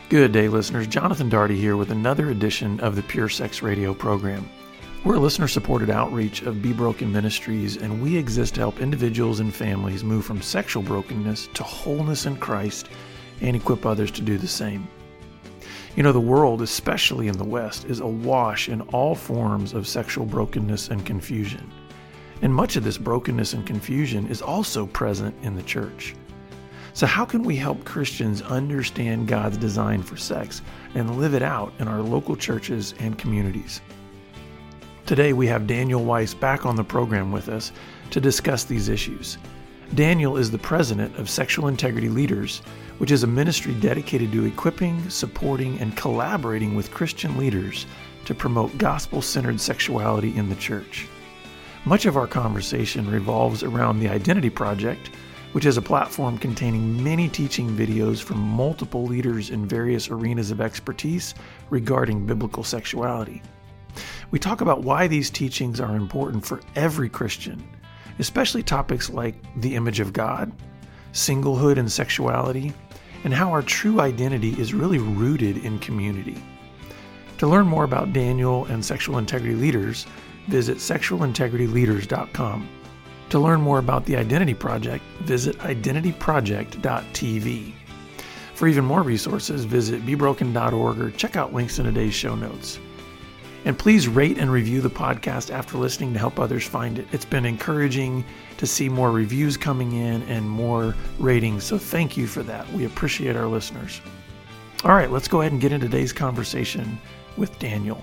Good day, listeners. Jonathan Daugherty here with another edition of the Pure Sex Radio program. We're a listener-supported outreach of Be Broken Ministries, and we exist to help individuals and families move from sexual brokenness to wholeness in Christ and equip others to do the same. You know, the world, especially in the West, is awash in all forms of sexual brokenness and confusion. And much of this brokenness and confusion is also present in the church. So how can we help Christians understand God's design for sex and live it out in our local churches and communities? Today we have Daniel Weiss back on the program with us to discuss these issues. Daniel is the president of Sexual Integrity Leaders, which is a ministry dedicated to equipping, supporting, and collaborating with Christian leaders to promote gospel-centered sexuality in the church. Much of our conversation revolves around the Identity Project, which is a platform containing many teaching videos from multiple leaders in various arenas of expertise regarding biblical sexuality. We talk about why these teachings are important for every Christian, especially topics like the image of God, singlehood and sexuality, and how our true identity is really rooted in community. To learn more about Daniel and Sexual Integrity Leaders, visit sexualintegrityleaders.com. To learn more about the Identity Project, visit identityproject.tv. For even more resources, visit bebroken.org or check out links in today's show notes. And please rate and review the podcast after listening to help others find it. It's been encouraging to see more reviews coming in and more ratings, so thank you for that. We appreciate our listeners. All right, let's go ahead and get into today's conversation with Daniel.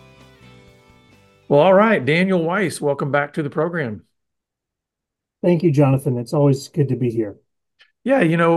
Well, all right, Daniel Weiss, welcome back to the program. Thank you, Jonathan. It's always good to be here. Yeah,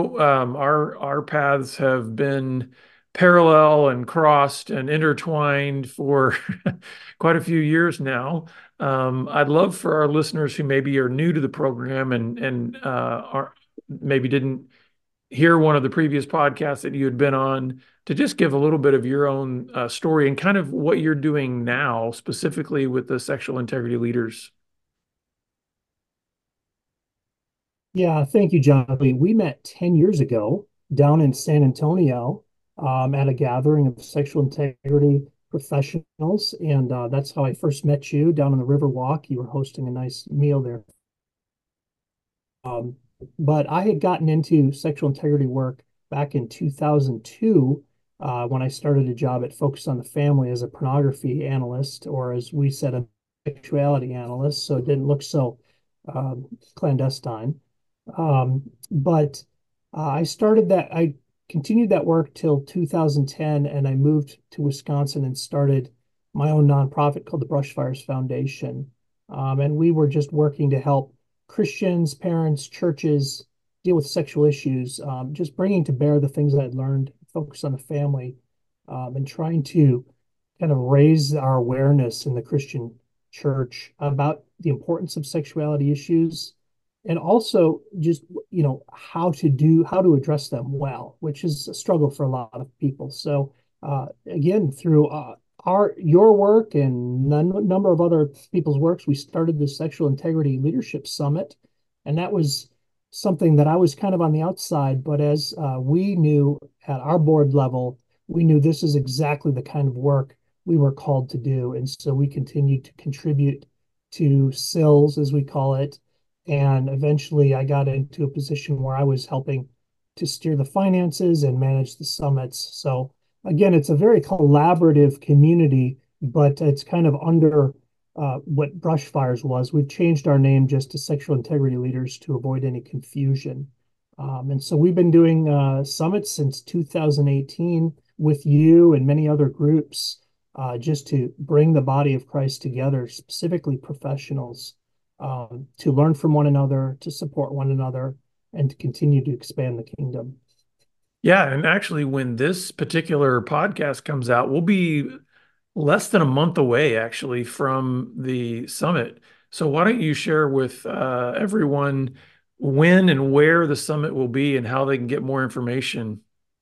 our paths have been parallel and crossed and intertwined for quite a few years now. I'd love for our listeners who maybe are new to the program and are maybe didn't hear one of the previous podcasts that you had been on to just give a little bit of your own story and kind of what you're doing now, specifically with the Sexual Integrity Leaders. Yeah, thank you, Jonathan. We met 10 years ago down in San Antonio at a gathering of sexual integrity professionals. And that's how I first met you down on the Riverwalk. You were hosting a nice meal there. Um, but I had gotten into sexual integrity work back in 2002 when I started a job at Focus on the Family as a pornography analyst, or as we said, a sexuality analyst. So it didn't look so clandestine. But I continued that work till 2010, and I moved to Wisconsin and started my own nonprofit called the Brushfires Foundation. And we were just working to help Christians, parents, churches deal with sexual issues, just bringing to bear the things I'd learned, focus on the family, and trying to kind of raise our awareness in the Christian church about the importance of sexuality issues and also just how to address them well, which is a struggle for a lot of people. So again, through your work and a number of other people's works, we started the Sexual Integrity Leadership Summit, and that was something that I was kind of on the outside, but as we knew at our board level, we knew this is exactly the kind of work we were called to do, and so we continued to contribute to SILS, as we call it. And eventually I got into a position where I was helping to steer the finances and manage the summits. So again, it's a very collaborative community, but it's kind of under what Brushfires was. We've changed our name just to Sexual Integrity Leaders to avoid any confusion. And so we've been doing summits since 2018 with you and many other groups just to bring the body of Christ together, specifically professionals, to learn from one another, to support one another, and to continue to expand the kingdom. Yeah, and actually, when this particular podcast comes out, we'll be less than a month away, actually, from the summit. So why don't you share with everyone when and where the summit will be and how they can get more information?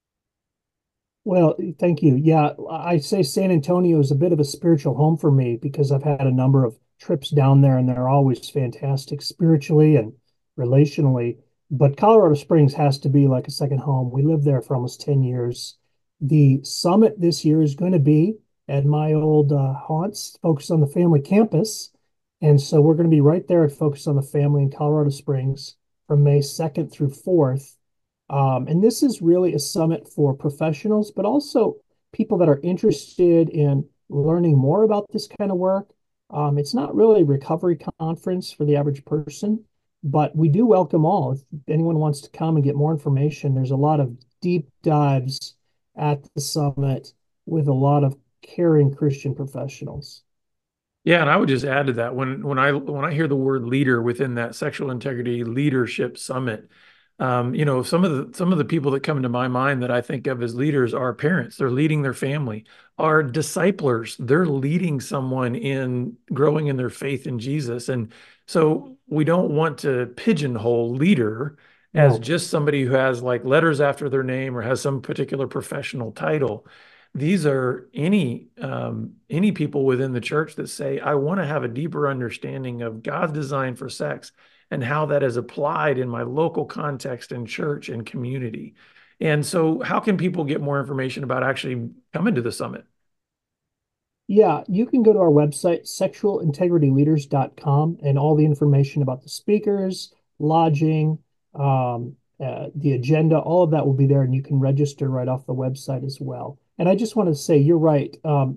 Well, thank you. Yeah, I say San Antonio is a bit of a spiritual home for me because I've had a number of trips down there and they're always fantastic spiritually and relationally. But Colorado Springs has to be like a second home. We lived there for almost 10 years. The summit this year is going to be at my old haunts, Focus on the Family campus. And so we're going to be right there at Focus on the Family in Colorado Springs from May 2nd through 4th. And this is really a summit for professionals, but also people that are interested in learning more about this kind of work. It's not really a recovery conference for the average person, but we do welcome all. If anyone wants to come and get more information, there's a lot of deep dives at the summit with a lot of caring Christian professionals. Yeah, and I would just add to that when I hear the word leader within that sexual integrity leadership summit, some of the people that come into my mind that I think of as leaders are parents. They're leading their family, are disciplers. They're leading someone in growing in their faith in Jesus. And so we don't want to pigeonhole leader as No. just somebody who has like letters after their name or has some particular professional title. These are any people within the church that say, I want to have a deeper understanding of God's design for sex and how that is applied in my local context and church and community. And so, how can people get more information about actually coming to the summit? Yeah, you can go to our website, sexualintegrityleaders.com, and all the information about the speakers, lodging, the agenda, all of that will be there, and you can register right off the website as well. And I just want to say, you're right.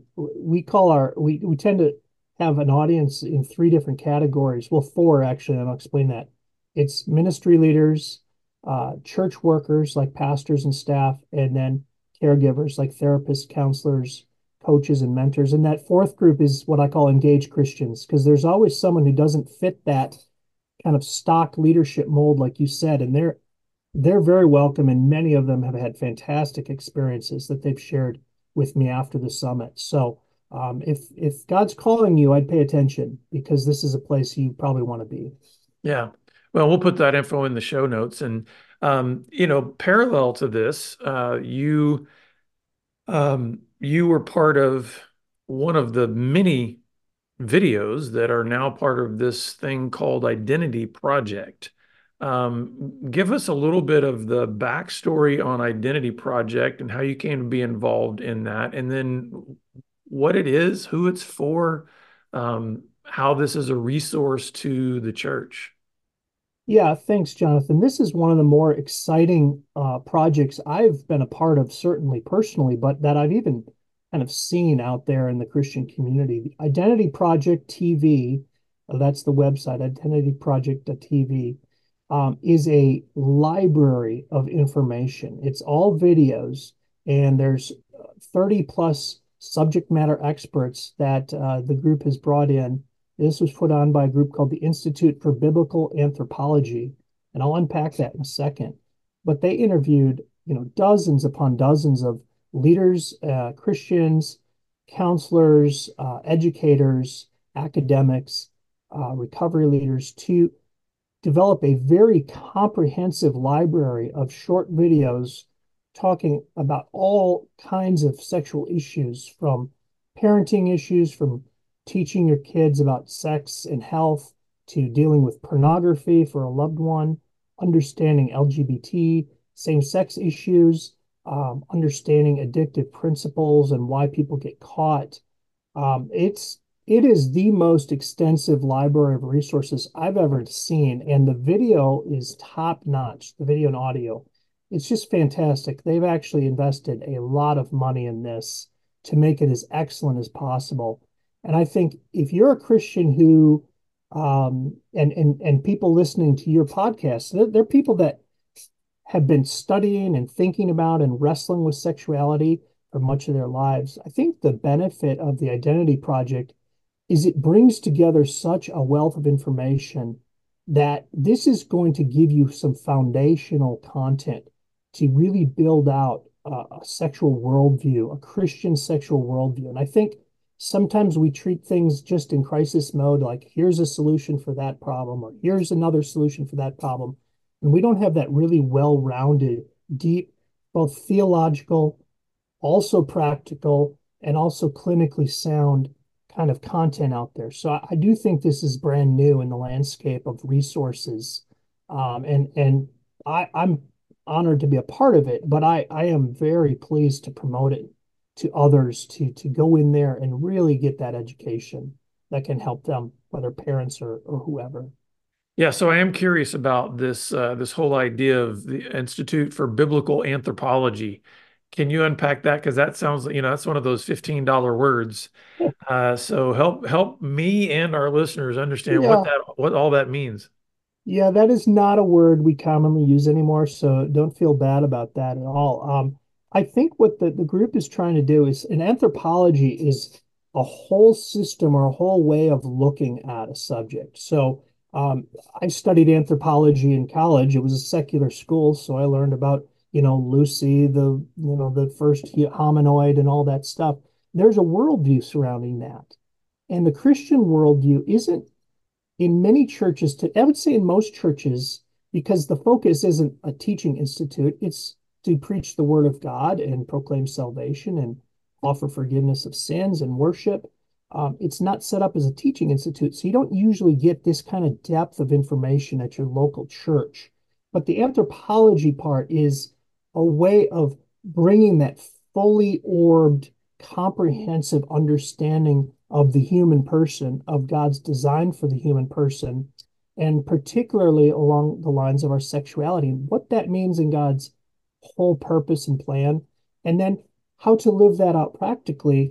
We tend to have an audience in three different categories. Well, four actually, and I'll explain that. It's ministry leaders, church workers like pastors and staff, and then caregivers like therapists, counselors, coaches and mentors. And that fourth group is what I call engaged Christians, because there's always someone who doesn't fit that kind of stock leadership mold, like you said, and they're very welcome, and many of them have had fantastic experiences that they've shared with me after the summit. So if God's calling you, I'd pay attention because this is a place you probably want to be. Yeah. Well, we'll put that info in the show notes. And, parallel to this, you were part of one of the many videos that are now part of this thing called Identity Project. Give us a little bit of the backstory on Identity Project and how you came to be involved in that, and then what it is, who it's for, how this is a resource to the church. Yeah, thanks, Jonathan. This is one of the more exciting projects I've been a part of, certainly personally, but that I've even kind of seen out there in the Christian community. The Identity Project TV, that's the website, identityproject.tv, is a library of information. It's all videos, and there's 30 plus subject matter experts that the group has brought in. This was put on by a group called the Institute for Biblical Anthropology, and I'll unpack that in a second. But they interviewed, dozens upon dozens of leaders, Christians, counselors, educators, academics, recovery leaders to develop a very comprehensive library of short videos talking about all kinds of sexual issues, from parenting issues, from teaching your kids about sex and health, to dealing with pornography for a loved one, understanding LGBT, same sex issues, understanding addictive principles and why people get caught. It is the most extensive library of resources I've ever seen, and the video is top notch, the video and audio. It's just fantastic. They've actually invested a lot of money in this to make it as excellent as possible. And I think if you're a Christian who, and people listening to your podcast, they're people that have been studying and thinking about and wrestling with sexuality for much of their lives. I think the benefit of the Identity Project is it brings together such a wealth of information that this is going to give you some foundational content to really build out a sexual worldview, a Christian sexual worldview. And I think sometimes we treat things just in crisis mode, like here's a solution for that problem, or here's another solution for that problem. And we don't have that really well-rounded, deep, both theological, also practical, and also clinically sound kind of content out there. So I do think this is brand new in the landscape of resources. And I'm honored to be a part of it, but I am very pleased to promote it to others to go in there and really get that education that can help them, whether parents or whoever. Yeah, so I am curious about this whole idea of the Institute for Biblical Anthropology. Can you unpack that? Because that sounds, that's one of those $15 words. So help me and our listeners understand Yeah, what all that means. yeah, that is not a word we commonly use anymore, so don't feel bad about that at all. I think what the group is trying to do is an anthropology is a whole system or a whole way of looking at a subject. So I studied anthropology in college. It was a secular school, so I learned about, Lucy, the first hominoid and all that stuff. There's a worldview surrounding that. And the Christian worldview isn't in many churches, I would say in most churches, because the focus isn't a teaching institute, it's to preach the word of God and proclaim salvation and offer forgiveness of sins and worship. It's not set up as a teaching institute, so you don't usually get this kind of depth of information at your local church. But the anthropology part is a way of bringing that fully orbed, comprehensive understanding of the human person, of God's design for the human person, and particularly along the lines of our sexuality, what that means in God's whole purpose and plan, and then how to live that out practically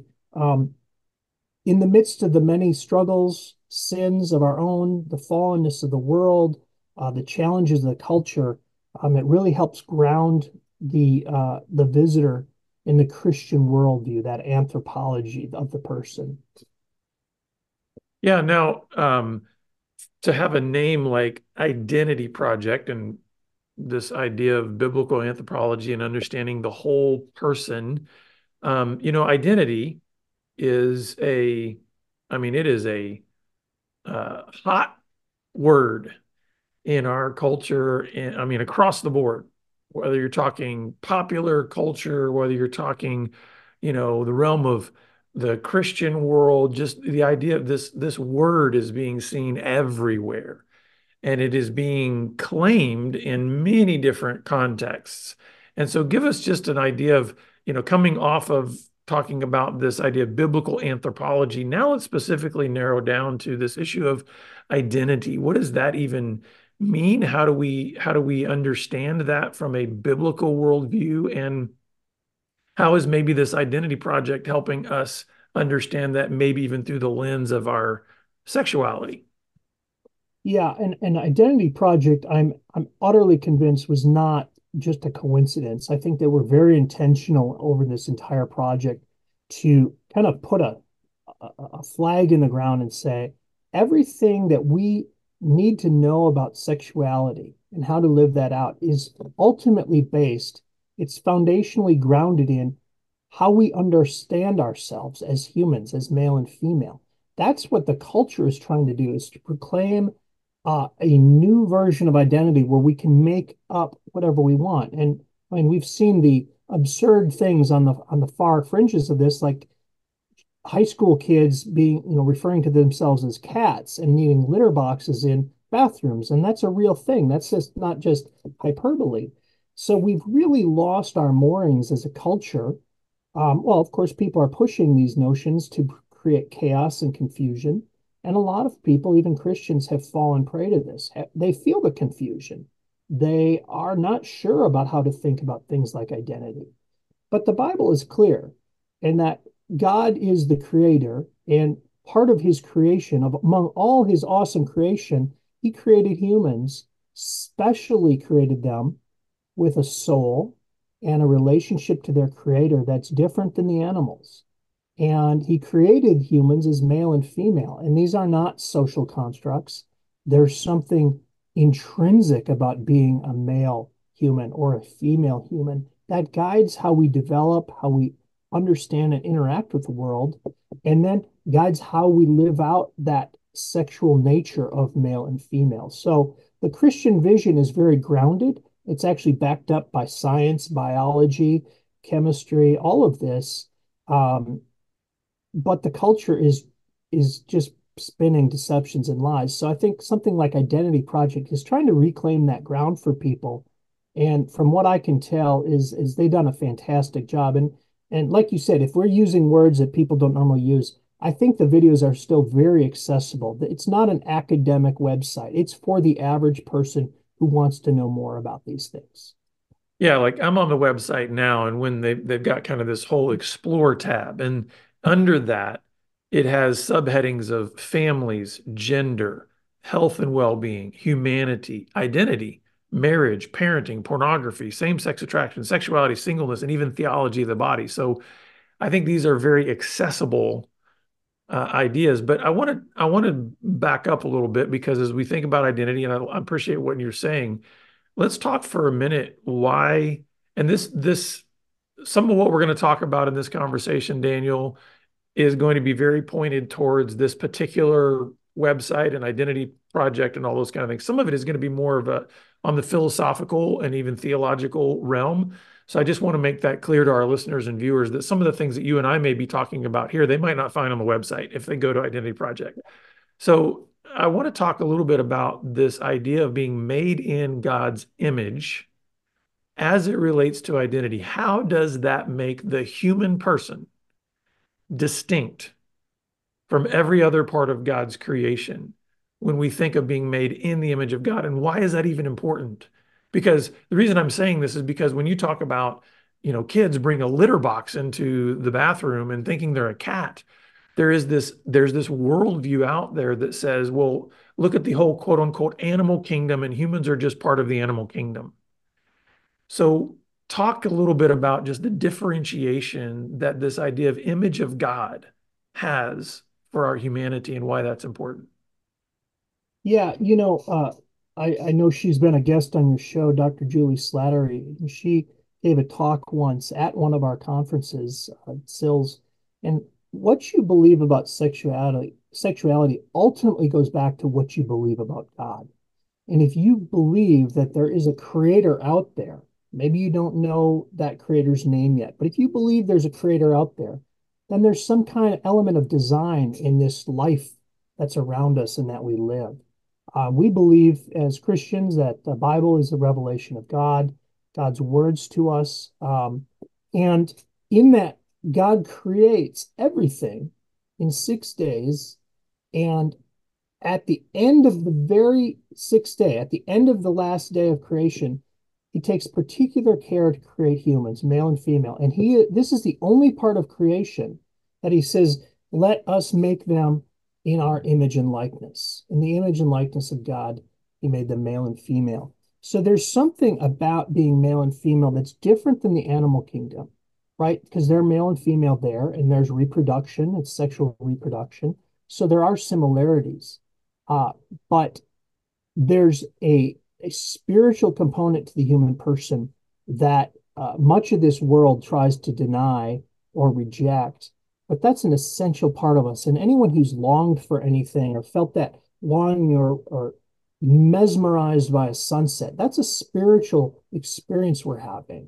in the midst of the many struggles, sins of our own, the fallenness of the world, the challenges of the culture. It really helps ground the visitor in the Christian worldview, that anthropology of the person. Yeah, now to have a name like Identity Project and this idea of biblical anthropology and understanding the whole person, identity is it is a hot word in our culture, and across the board, whether you're talking popular culture, whether you're talking, the realm of the Christian world, just the idea of this word is being seen everywhere and it is being claimed in many different contexts. And so give us just an idea of, coming off of talking about this idea of biblical anthropology. Now let's specifically narrow down to this issue of identity. What does that even mean? How do we understand that from a biblical worldview? And how is maybe this identity project helping us understand that maybe even through the lens of our sexuality? Yeah, and an identity project, I'm utterly convinced was not just a coincidence. I think they were very intentional over this entire project to kind of put a flag in the ground and say everything that we need to know about sexuality and how to live that out is ultimately based, it's foundationally grounded in how we understand ourselves as humans, as male and female. That's what the culture is trying to do, is to proclaim a new version of identity where we can make up whatever we want. And I mean, we've seen the absurd things on the far fringes of this, like high school kids being, referring to themselves as cats and needing litter boxes in bathrooms. And that's a real thing. That's just not just hyperbole. So we've really lost our moorings as a culture. Well, of course, people are pushing these notions to create chaos and confusion. And a lot of people, even Christians, have fallen prey to this. They feel the confusion. They are not sure about how to think about things like identity. But the Bible is clear in that God is the creator, and part of his creation, of among all his awesome creation, he created humans, specially created them with a soul and a relationship to their creator that's different than the animals. And he created humans as male and female. And these are not social constructs. There's something intrinsic about being a male human or a female human that guides how we develop, how we understand and interact with the world, and then guides how we live out that sexual nature of male and female. So the Christian vision is very grounded. It's actually backed up by science, biology, chemistry, all of this. But the culture is just spinning deceptions and lies. So I think something like Identity Project is trying to reclaim that ground for people And from what I can tell is they've done a fantastic job. And like you said, if we're using words that people don't normally use, I think the videos are still very accessible. It's not an academic website. It's for the average person who wants to know more about these things. Yeah, like I'm on the website now, and when they've got kind of this whole explore tab, and under that, it has subheadings of families, gender, health and well-being, humanity, identity, marriage, parenting, pornography, same-sex attraction, sexuality, singleness, and even theology of the body. So I think these are very accessible ideas. But I want to back up a little bit because as we think about identity, and I appreciate what you're saying. Let's talk for a minute why, and this some of what we're going to talk about in this conversation, Daniel, is going to be very pointed towards this particular website and identity project and all those kind of things. Some of it is going to be more of a on the philosophical and even theological realm. So I just want to make that clear to our listeners and viewers that some of the things that you and I may be talking about here, they might not find on the website if they go to Identity Project. So I want to talk a little bit about this idea of being made in God's image as it relates to identity. How does that make the human person distinct from every other part of God's creation when we think of being made in the image of God? And why is that even important? Because the reason I'm saying this is because when you talk about, kids bring a litter box into the bathroom and thinking they're a cat, there's this worldview out there that says, well, look at the whole quote unquote animal kingdom and humans are just part of the animal kingdom. So talk a little bit about just the differentiation that this idea of image of God has for our humanity and why that's important. Yeah, I know she's been a guest on your show, Dr. Julie Slattery. She gave a talk once at one of our conferences, SILS, and what you believe about sexuality ultimately goes back to what you believe about God. And if you believe that there is a creator out there, maybe you don't know that creator's name yet, but if you believe there's a creator out there, then there's some kind of element of design in this life that's around us and that we live. We believe as Christians that the Bible is the revelation of God, God's words to us. And in that, God creates everything in 6 days. And at the end of the very sixth day, at the end of the last day of creation, he takes particular care to create humans, male and female. And this is the only part of creation that he says, let us make them in our image and likeness. In the image and likeness of God, he made them male and female. So there's something about being male and female that's different than the animal kingdom, right? Because they're male and female there, and there's reproduction, it's sexual reproduction. So there are similarities. But there's a spiritual component to the human person that much of this world tries to deny or reject. But that's an essential part of us. And anyone who's longed for anything or felt that longing or mesmerized by a sunset, that's a spiritual experience we're having.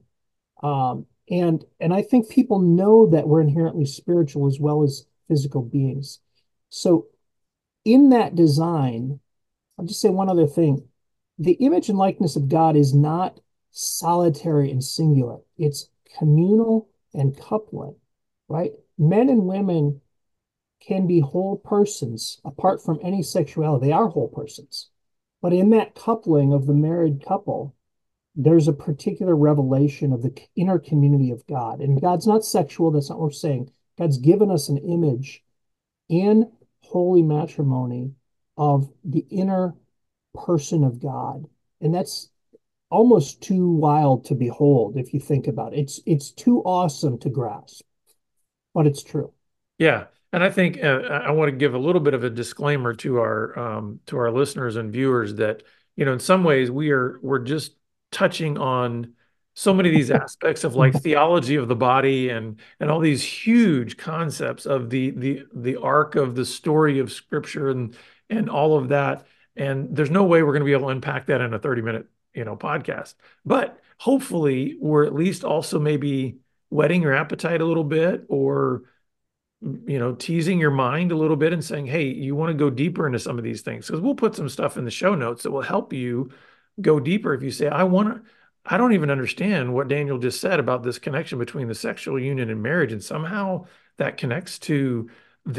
And I think people know that we're inherently spiritual as well as physical beings. So in that design, I'll just say one other thing. The image and likeness of God is not solitary and singular. It's communal and coupling, right? Men and women can be whole persons apart from any sexuality. They are whole persons. But in that coupling of the married couple, there's a particular revelation of the inner community of God. And God's not sexual. That's not what we're saying. God's given us an image in holy matrimony of the inner person of God. And that's almost too wild to behold if you think about it. It's too awesome to grasp, but it's true. Yeah. And I think I want to give a little bit of a disclaimer to our listeners and viewers that, in some ways we're just touching on so many of these aspects of like theology of the body and all these huge concepts of the arc of the story of Scripture and all of that. And there's no way we're going to be able to unpack that in a 30-minute, podcast. But hopefully we're at least also maybe whetting your appetite a little bit or teasing your mind a little bit and saying, hey, you want to go deeper into some of these things, because we'll put some stuff in the show notes that will help you go deeper. If you say, I don't even understand what Daniel just said about this connection between the sexual union and marriage, and somehow that connects to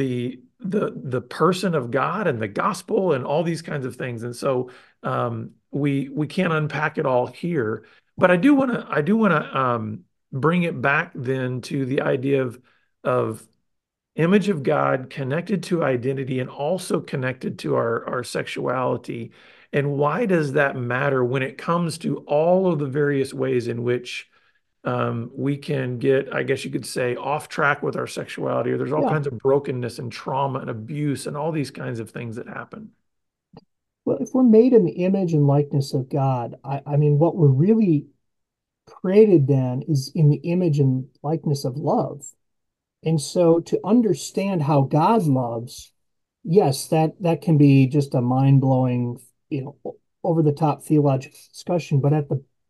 the person of God and the gospel and all these kinds of things. And so we can't unpack it all here, but I do want to bring it back then to the idea of image of God connected to identity and also connected to our sexuality. And why does that matter when it comes to all of the various ways in which we can get, I guess you could say, off track with our sexuality, or there's all Yeah. kinds of brokenness and trauma and abuse and all these kinds of things that happen. Well, if we're made in the image and likeness of God, I mean, what we're really created then is in the image and likeness of love. And so to understand how God loves, yes, that can be just a mind-blowing, over the top theological discussion. But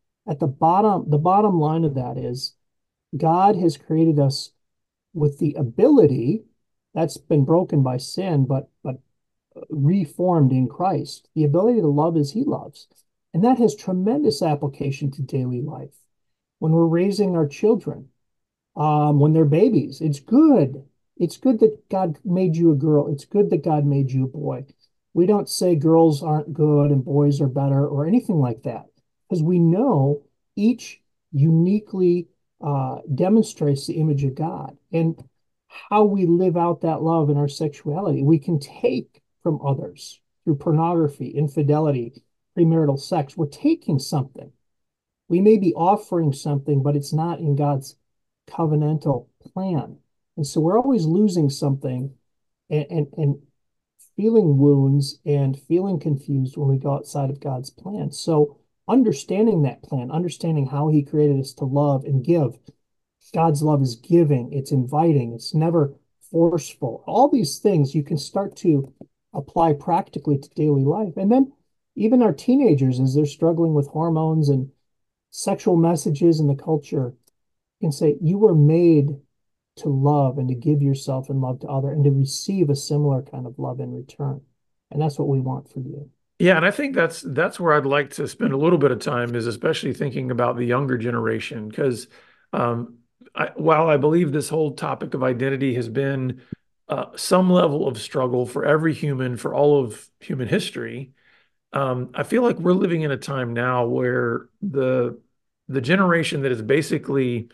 the bottom line of that is God has created us with the ability that's been broken by sin, but reformed in Christ, the ability to love as he loves. And that has tremendous application to daily life. When we're raising our children, when they're babies, it's good. It's good that God made you a girl. It's good that God made you a boy. We don't say girls aren't good and boys are better or anything like that, because we know each uniquely demonstrates the image of God. And how we live out that love in our sexuality, we can take from others through pornography, infidelity, premarital sex. We're taking something. We may be offering something, but it's not in God's covenantal plan. And so we're always losing something and feeling wounds and feeling confused when we go outside of God's plan. So understanding that plan, understanding how he created us to love and give. God's love is giving, it's inviting, it's never forceful. All these things you can start to apply practically to daily life. And then even our teenagers, as they're struggling with hormones and sexual messages in the culture, can say, you were made to love and to give yourself in love to other and to receive a similar kind of love in return. And that's what we want for you. Yeah, and I think that's where I'd like to spend a little bit of time, is especially thinking about the younger generation, because um, while I believe this whole topic of identity has been some level of struggle for every human for all of human history, I feel like we're living in a time now where the generation that is basically,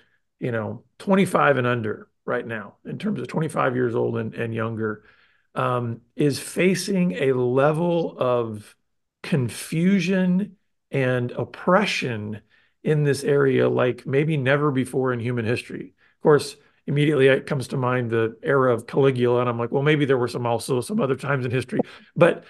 25 and under right now, in terms of 25 years old and younger, is facing a level of confusion and oppression in this area like maybe never before in human history. Of course, immediately it comes to mind the era of Caligula, and I'm like, well, maybe there were some other times in history, but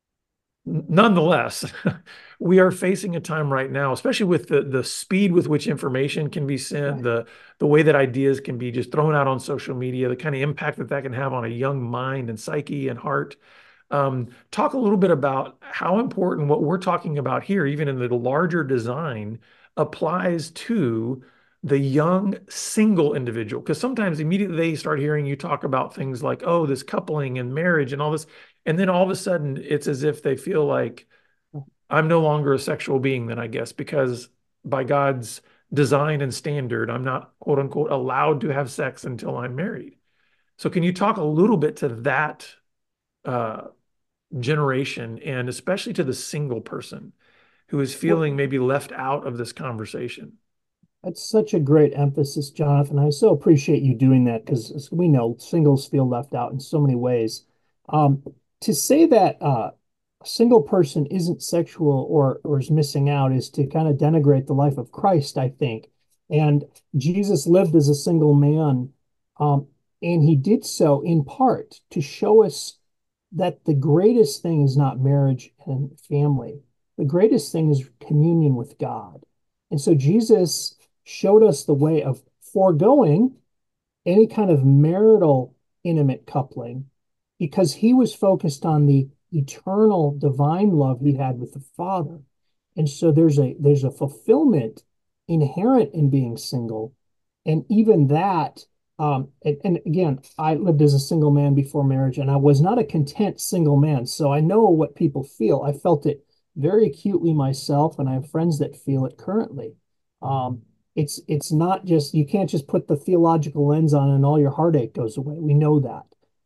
nonetheless, we are facing a time right now, especially with the speed with which information can be sent, Right. the way that ideas can be just thrown out on social media, the kind of impact that that can have on a young mind and psyche and heart. Talk a little bit about how important what we're talking about here, even in the larger design, applies to the young single individual. Because sometimes immediately they start hearing you talk about things like, oh, this coupling and marriage and all this. And then all of a sudden, it's as if they feel like I'm no longer a sexual being, then I guess, because by God's design and standard, I'm not, quote unquote, allowed to have sex until I'm married. So, can you talk a little bit to that uh, generation, and especially to the single person who is Well, feeling maybe left out of this conversation? that's such a great emphasis, Jonathan. I so appreciate you doing that because, as we know, singles feel left out in so many ways. Um, to say that a single person isn't sexual or is missing out is to kind of denigrate the life of Christ, I think. And Jesus lived as a single man, um, and he did so in part to show us that the greatest thing is not marriage and family. The greatest thing is communion with God. And so Jesus showed us the way of foregoing any kind of marital intimate coupling because he was focused on the eternal divine love he had with the Father. And so there's a fulfillment inherent in being single. And even that, and again, I lived as a single man before marriage, and I was not a content single man. So I know what people feel. I felt it very acutely myself, and I have friends that feel it currently. Um, it's not just you can't just put the theological lens on and all your heartache goes away. We know that.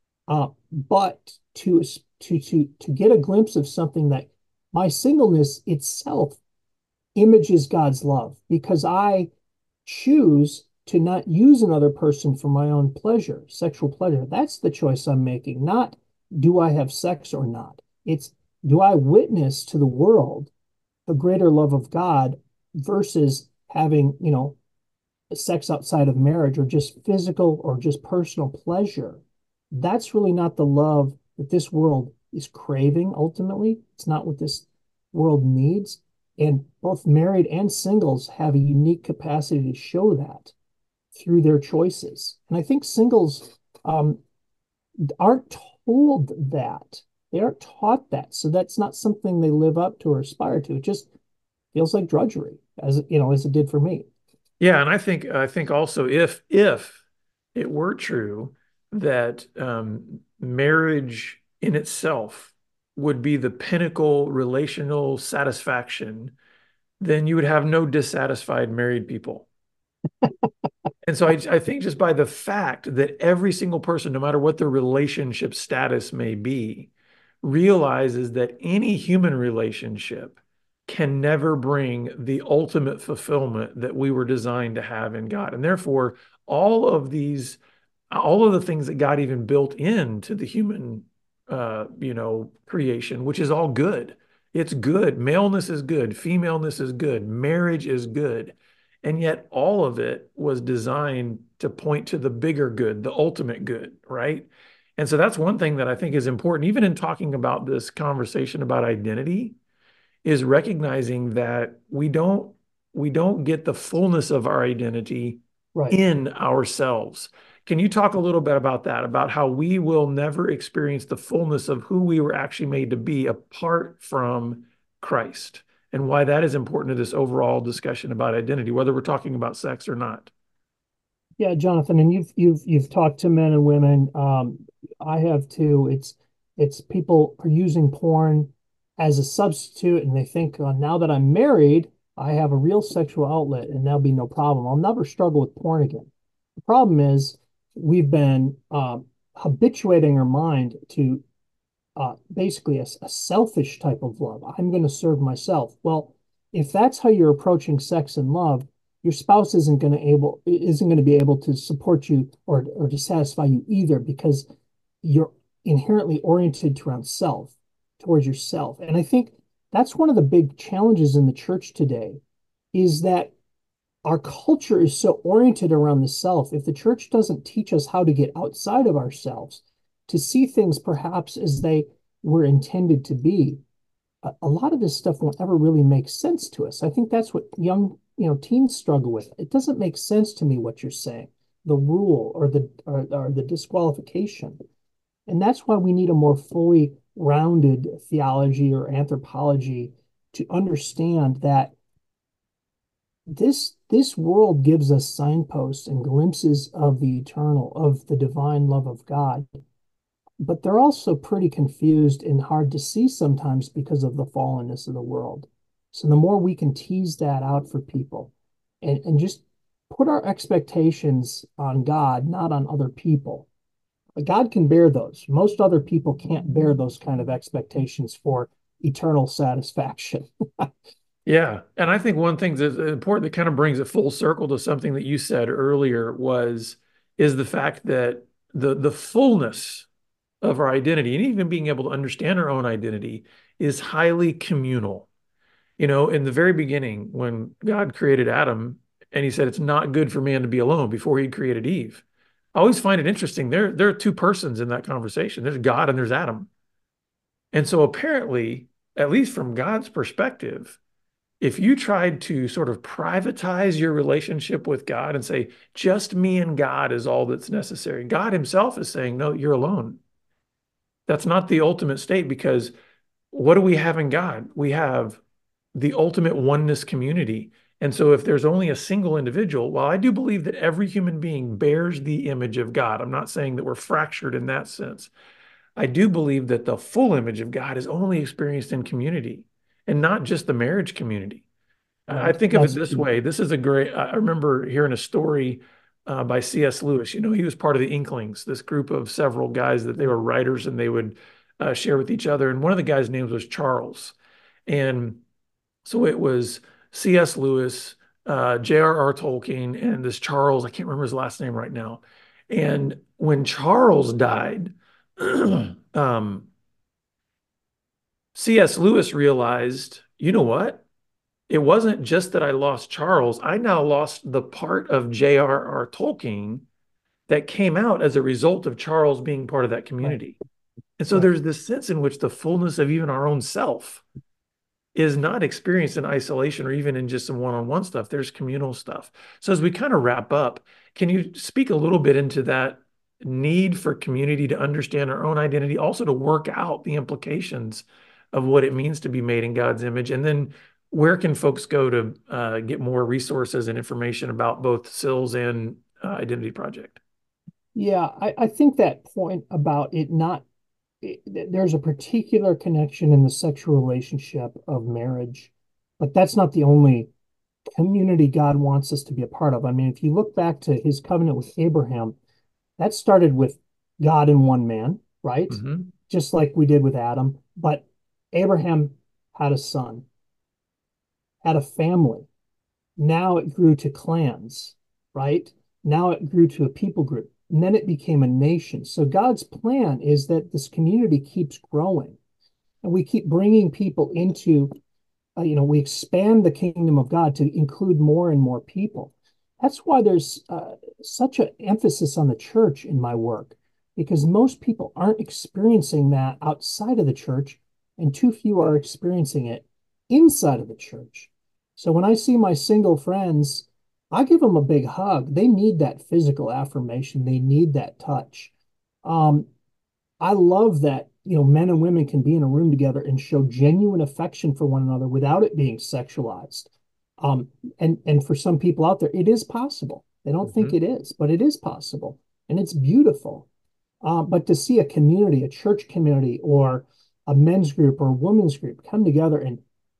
But to get a glimpse of something that my singleness itself images God's love because I choose to not use another person for my own pleasure, sexual pleasure. That's the choice I'm making, not do I have sex or not. It's do I witness to the world the greater love of God versus having, sex outside of marriage or just physical or just personal pleasure. That's really not the love that this world is craving ultimately. It's not what this world needs. And both married and singles have a unique capacity to show that through their choices. And I think singles aren't told that. They aren't taught that. So that's not something they live up to or aspire to. It just feels like drudgery, as it did for me. Yeah, and I think also if it were true that marriage in itself would be the pinnacle relational satisfaction, then you would have no dissatisfied married people. And so I think just by the fact that every single person, no matter what their relationship status may be, realizes that any human relationship can never bring the ultimate fulfillment that we were designed to have in God. And therefore, all of these, all of the things that God even built into the human, creation, which is all good. It's good. Maleness is good. Femaleness is good. Marriage is good. And yet all of it was designed to point to the bigger good, the ultimate good, right? And so that's one thing that I think is important, even in talking about this conversation about identity, is recognizing that we don't get the fullness of our identity Right. in ourselves. Can you talk a little bit about that, about how we will never experience the fullness of who we were actually made to be apart from Christ, and why that is important to this overall discussion about identity, whether we're talking about sex or not? Yeah, Jonathan, and you've talked to men and women. I have too. It's people are using porn as a substitute, and they think, now that I'm married, I have a real sexual outlet, and there'll be no problem. I'll never struggle with porn again. The problem is we've been habituating our mind to basically a selfish type of love. I'm going to serve myself. Well, if that's how you're approaching sex and love, your spouse isn't going to be able to support you or to satisfy you either because you're inherently oriented around self, towards yourself. And I think that's one of the big challenges in the church today is that our culture is so oriented around the self. If the church doesn't teach us how to get outside of ourselves, to see things perhaps as they were intended to be, a lot of this stuff won't ever really make sense to us. I think that's what young, teens struggle with. It doesn't make sense to me what you're saying, the rule or the disqualification. And that's why we need a more fully rounded theology or anthropology to understand that this world gives us signposts and glimpses of the eternal, of the divine love of God, but they're also pretty confused and hard to see sometimes because of the fallenness of the world. So the more we can tease that out for people and just put our expectations on God, not on other people. God can bear those. Most other people can't bear those kind of expectations for eternal satisfaction. Yeah. And I think one thing that's important that kind of brings it full circle to something that you said earlier is the fact that the fullness of our identity and even being able to understand our own identity is highly communal. In the very beginning, when God created Adam and he said it's not good for man to be alone before he created Eve. I always find it interesting. There are two persons in that conversation. There's God and there's Adam. And so apparently, at least from God's perspective, if you tried to sort of privatize your relationship with God and say, just me and God is all that's necessary, God himself is saying, no, you're alone. That's not the ultimate state because what do we have in God? We have the ultimate oneness community. And so if there's only a single individual, well, I do believe that every human being bears the image of God. I'm not saying that we're fractured in that sense. I do believe that the full image of God is only experienced in community and not just the marriage community. I Right. think of it That's this key. way. This is a great, I remember hearing a story by C.S. Lewis. You know, he was part of the Inklings, this group of several guys that they were writers and they would share with each other. And one of the guys' names was Charles. And so it was C.S. Lewis, J.R.R. Tolkien, and this Charles, I can't remember his last name right now. And when Charles died, C.S. Lewis realized, you know what? It wasn't just that I lost Charles, I now lost the part of J.R.R. Tolkien that came out as a result of Charles being part of that Right. community. And so Right. there's this sense in which the fullness of even our own self is not experienced in isolation or even in just some one-on-one stuff. There's communal stuff. So as we kind of wrap up, can you speak a little bit into that need for community to understand our own identity, also to work out the implications of what it means to be made in God's image? And then where can folks go to get more resources and information about both SILS and Identity Project? Yeah, I think that point about it not there's a particular connection in the sexual relationship of marriage, but that's not the only community God wants us to be a part of. I mean, if you look back to his covenant with Abraham, that started with God and one man, right? Hmm. Just like we did with Adam. But Abraham had a son, had a family. Now it grew to clans, right? Now it grew to a people group. And then it became a nation. So God's plan is that this community keeps growing and we keep bringing people into, we expand the kingdom of God to include more and more people. That's why there's such an emphasis on the church in my work, because most people aren't experiencing that outside of the church, and too few are experiencing it inside of the church. So when I see my single friends, I give them a big hug. They need that physical affirmation. They need that touch. Um, I love that, men and women can be in a room together and show genuine affection for one another without it being sexualized. Um, and for some people out there, it is possible. They don't think Hmm. it is, but it is possible, and it's beautiful. But to see a community, a church community, or a men's group or a women's group come together and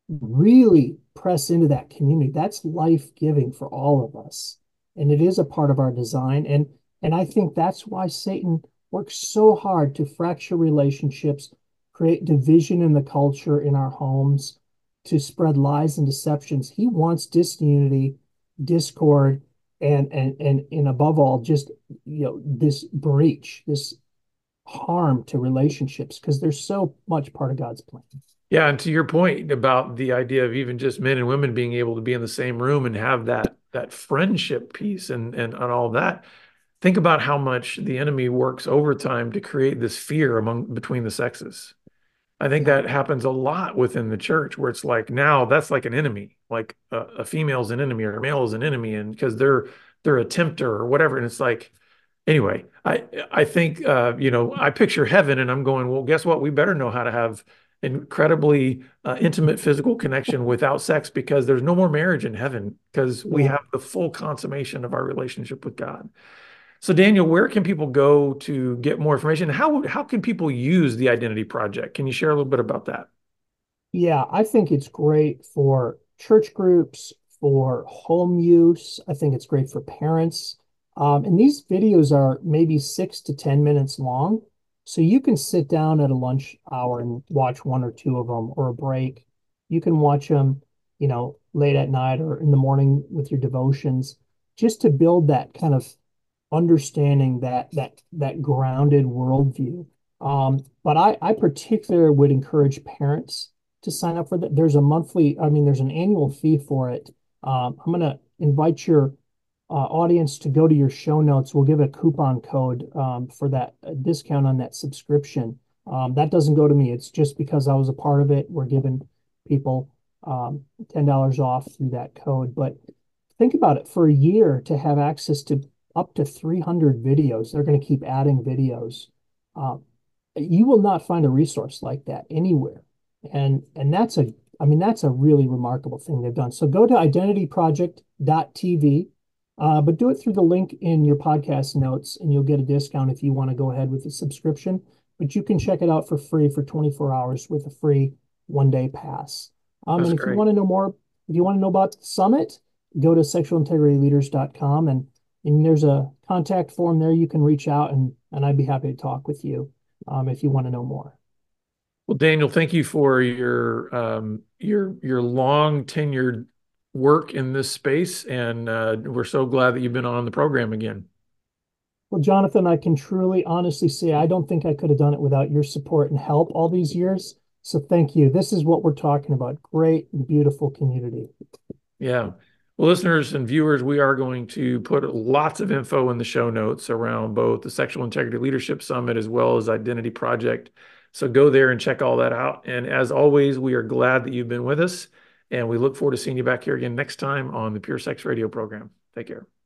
really press into that community, that's life-giving for all of us. And it is a part of our design. And I think that's why Satan works so hard to fracture relationships, create division in the culture in our homes, to spread lies and deceptions. He wants disunity, discord, and above all, just this breach, this harm to relationships, because they're so much part of God's plan. Yeah, and to your point about the idea of even just men and women being able to be in the same room and have that friendship piece and all that, think about how much the enemy works overtime to create this fear among between the sexes. I think Yeah. that happens a lot within the church where it's like now that's like an enemy, like a female's an enemy or a male is an enemy, and because they're a tempter or whatever, and it's like anyway, I think I picture heaven and I'm going, well, guess what? We better know how to have incredibly intimate physical connection without sex because there's no more marriage in heaven because we Yeah. have the full consummation of our relationship with God. So Daniel, where can people go to get more information? How can people use the Identity Project? Can you share a little bit about that? Yeah, I think it's great for church groups, for home use. I think it's great for parents. And these videos are maybe 6 to 10 minutes long. So you can sit down at a lunch hour and watch one or two of them or a break. You can watch them, late at night or in the morning with your devotions, just to build that kind of understanding, that grounded worldview. But I particularly would encourage parents to sign up for that. There's an annual fee for it. I'm going to invite your audience to go to your show notes. We'll give a coupon code for that discount on that subscription. That doesn't go to me. It's just because I was a part of it. We're giving people $10 off through that code. But think about it, for a year to have access to up to 300 videos. They're going to keep adding videos. Uh, you will not find a resource like that anywhere. And that's a really remarkable thing they've done. So go to identityproject.tv, but do it through the link in your podcast notes, and you'll get a discount if you want to go ahead with the subscription. But you can check it out for free for 24 hours with a free 1 day pass. That's And if you great. want to know more if you want to know about the summit, go to sexualintegrityleaders.com, and there's a contact form there. You can reach out, and I'd be happy to talk with you if you want to know more. Well, Daniel, thank you for your long tenured work in this space, and we're so glad that you've been on the program again. Well, Jonathan, I can truly, honestly say I don't think I could have done it without your support and help all these years. So thank you. This is what we're talking about. Great and beautiful community. Yeah. Well, listeners and viewers, we are going to put lots of info in the show notes around both the Sexual Integrity Leadership Summit as well as Identity Project. So go there and check all that out. And as always, we are glad that you've been with us, and we look forward to seeing you back here again next time on the Pure Sex Radio program. Take care.